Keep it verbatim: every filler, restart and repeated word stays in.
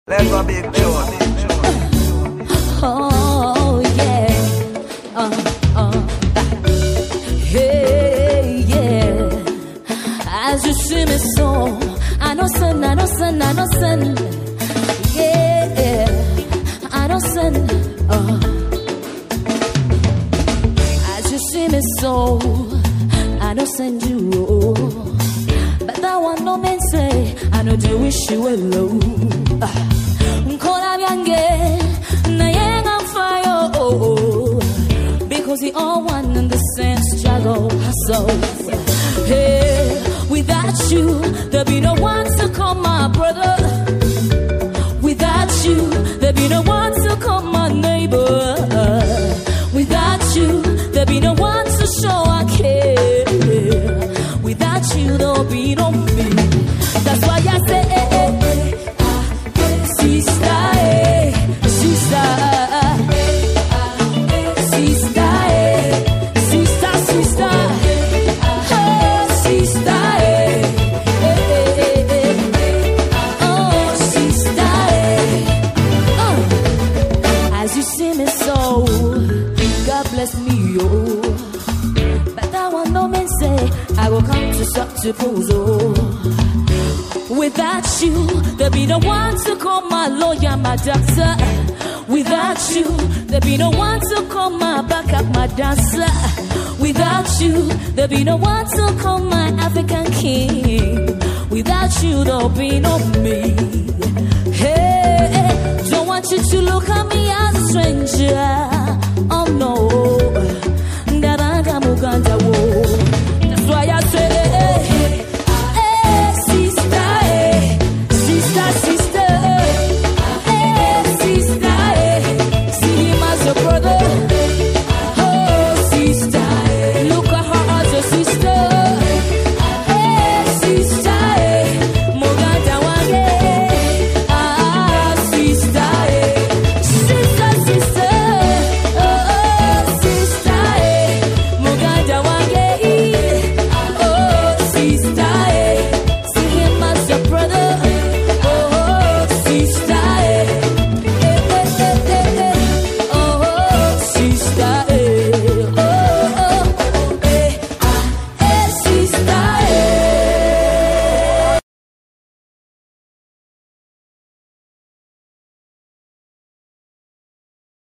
Let's go big tune. Oh yeah, uh, uh, hey yeah. As you see me so, I know sin, I know sin, I know sin. Yeah, I know sin. Uh. As you see me so, I know send you. But that one no man say, I know do wish you alone. Uh. Because we all one in the same struggle. So, hey, without you, there'll be no one to call my brother. Without you, there'll be no one to call my neighbor. Without you, there'll be no one to show I care. Without you, there'll be no me. That's why I say, hey, hey, hey, sister, hey, sister. Bless me, oh. But that one no man say I will come to suppose, oh. Without you, there'll be no one to call my lawyer, my doctor. Without you, there'll be no one to call my backup, my dancer. Without you, there'll be no one to call my African king. Without you, there'll be no me.